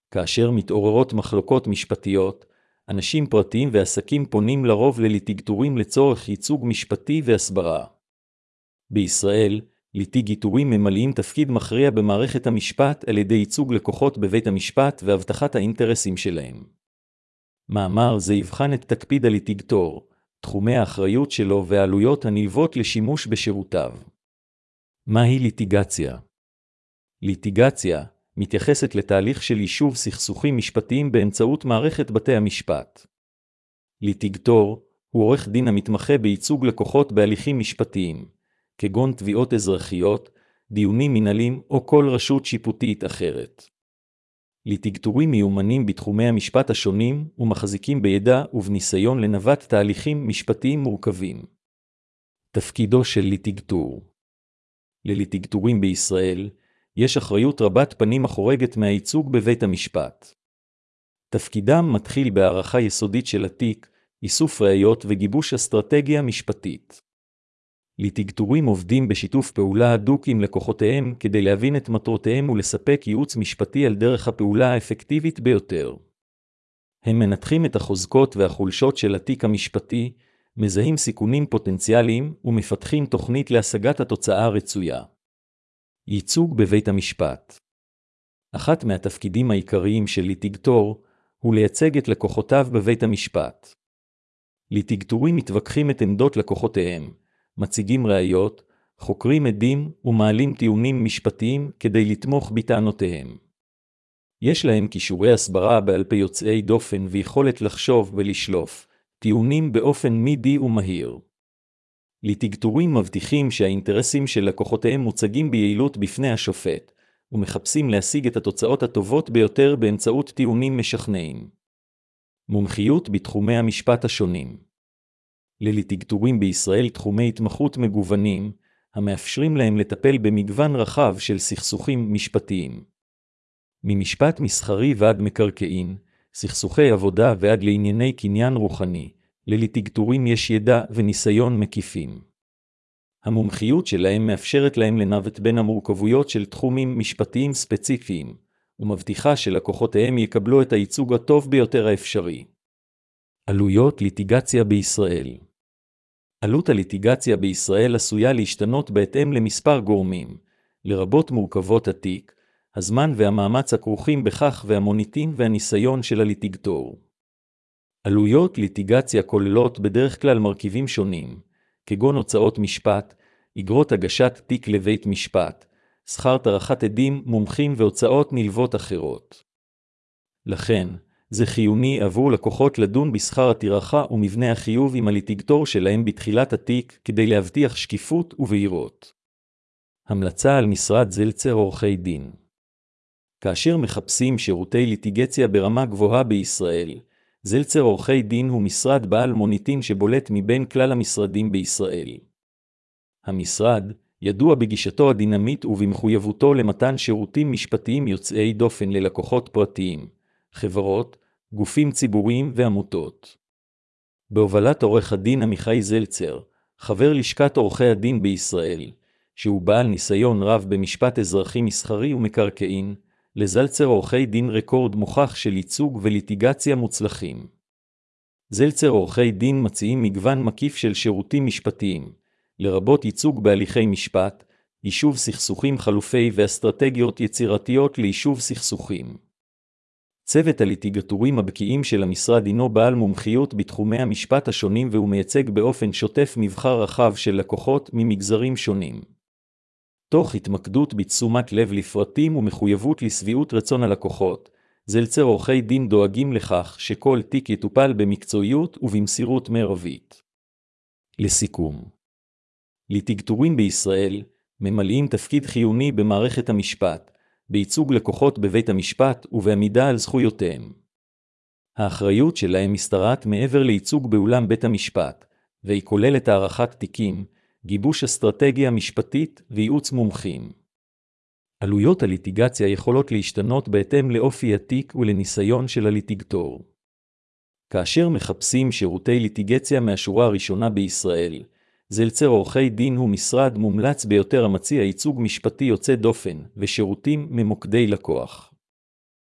כאשר מתעוררות מחלוקות משפטיות, אנשים פרטיים ועסקים פונים לרוב לליטיגטורים לצורך ייצוג משפטי והסברה. בישראל, ליטיגטורים ממלאים תפקיד מכריע במערכת המשפט על ידי ייצוג לקוחות בבית המשפט והבטחת האינטרסים שלהם. מאמר זה יבחן את תפקיד הליטיגטור, תחומי האחריות שלו והעלויות הנלוות לשימוש בשירותיו. מהי ליטיגציה? ליטיגציה מתייחסת לתהליך של יישוב סכסוכים משפטיים באמצעות מערכת בתי המשפט. ליטיגטור הוא עורך דין המתמחה בייצוג לקוחות בהליכים משפטיים, כגון תביעות אזרחיות, דיונים מנהליים או כל רשות שיפוטית אחרת. ליטיגטורים מיומנים בתחומי המשפט השונים ומחזיקים בידע ובניסיון לנווט תהליכים משפטיים מורכבים. תפקידו של ליטיגטור. לליטיגטורים בישראל יש אחריות רבת פנים החורגת מהייצוג בבית המשפט. תפקידם מתחיל בהערכה יסודית של התיק, איסוף ראיות וגיבוש אסטרטגיה משפטית. ליטיגטורים עובדים בשיתוף פעולה הדוק עם לקוחותיהם כדי להבין את מטרותיהם ולספק ייעוץ משפטי על דרך הפעולה האפקטיבית ביותר. הם מנתחים את החוזקות והחולשות של התיק המשפטי, מזהים סיכונים פוטנציאליים ומפתחים תוכנית להשגת התוצאה הרצויה. ייצוג בבית המשפט. אחת מהתפקידים העיקריים של ליטיגטור הוא לייצג את לקוחותיו בבית המשפט. ליטיגטורים מתווכחים את עמדות לקוחותיהם, מציגים ראיות, חוקרים עדים ומעלים טיעונים משפטיים כדי לתמוך בטענותיהם. יש להם כישורי הסברה בעל פה יוצאי דופן ויכולת לחשוב ולשלוף טיעונים באופן מידי ומהיר. ליטיגטורים מבטיחים שהאינטרסים של לקוחותיהם מוצגים ביעילות בפני השופט, ומחפשים להשיג את התוצאות הטובות ביותר באמצעות טיעונים משכנעים. מומחיות בתחומי המשפט השונים. לליטיגטורים בישראל תחומי התמחות מגוונים, המאפשרים להם לטפל במגוון רחב של סכסוכים משפטיים. ממשפט מסחרי ועד מקרקעין, סכסוכי עבודה ועד לענייני קניין רוחני, לליטיגטורים יש ידע וניסיון מקיפים. המומחיות שלהם מאפשרת להם לנווט בין המורכבויות של תחומים משפטיים ספציפיים, ומבטיחה שלקוחותיהם יקבלו את הייצוג הטוב ביותר האפשרי. עלויות ליטיגציה בישראל. עלות הליטיגציה בישראל עשויה להשתנות בהתאם למספר גורמים, לרבות מורכבות התיק, הזמן והמאמץ הכרוכים בכך והמוניטין והניסיון של הליטיגטור. עלויות ליטיגציה כוללות בדרך כלל מרכיבים שונים, כגון הוצאות משפט, אגרות הגשת תיק לבית משפט, שכר טרחת עדים, מומחים והוצאות נלוות אחרות. לכן, זה חיוני עבור לקוחות לדון בשכר הטרחה ומבנה החיוב עם הליטיגטור שלהם בתחילת התיק כדי להבטיח שקיפות ובהירות. המלצה על משרד זלצר עורכי דין. כאשר מחפשים שירותי ליטיגציה ברמה גבוהה בישראל, זלצר עורכי דין הוא משרד בעל מוניטין שבולט מבין כלל המשרדים בישראל. המשרד ידוע בגישתו הדינמית ובמחויבותו למתן שירותים משפטיים יוצאי דופן ללקוחות פרטיים, חברות, גופים ציבוריים ועמותות. בהובלת עורך הדין עמיחי זלצר, חבר לשכת עורכי הדין בישראל, שהוא בעל ניסיון רב במשפט אזרחי מסחרי ומקרקעין, לזלצר עורכי דין רקורד מוכח של ייצוג וליטיגציה מוצלחים. זלצר עורכי דין מציעים מגוון מקיף של שירותים משפטיים, לרבות ייצוג בהליכי משפט, יישוב סכסוכים חלופי ואסטרטגיות יצירתיות ליישוב סכסוכים. צוות הליטיגטורים הבקיאים של המשרד הינו בעל מומחיות בתחומי המשפט השונים והוא מייצג באופן שוטף מבחר רחב של לקוחות ממגזרים שונים. תוך התמקדות בתשומת לב לפרטים ומחויבות לשביעות רצון הלקוחות, זלצר עורכי דין דואגים לכך שכל תיק יטופל במקצועיות ובמסירות מרבית. לסיכום, ליטיגטורים בישראל ממלאים תפקיד חיוני במערכת המשפט, בייצוג לקוחות בבית המשפט ובעמידה על זכויותיהם. האחריות שלהם משתרעת מעבר לייצוג באולם בית המשפט, והיא כוללת הערכת תיקים, גיבוש אסטרטגיה משפטית וייעוץ מומחים. עלויות הליטיגציה יכולות להשתנות בהתאם לאופי התיק ולניסיון של הליטיגטור. כאשר מחפשים שירותי ליטיגציה מהשורה הראשונה בישראל, זלצר עורכי דין הוא משרד מומלץ ביותר המציע ייצוג משפטי יוצא דופן ושירותים ממוקדי לקוח.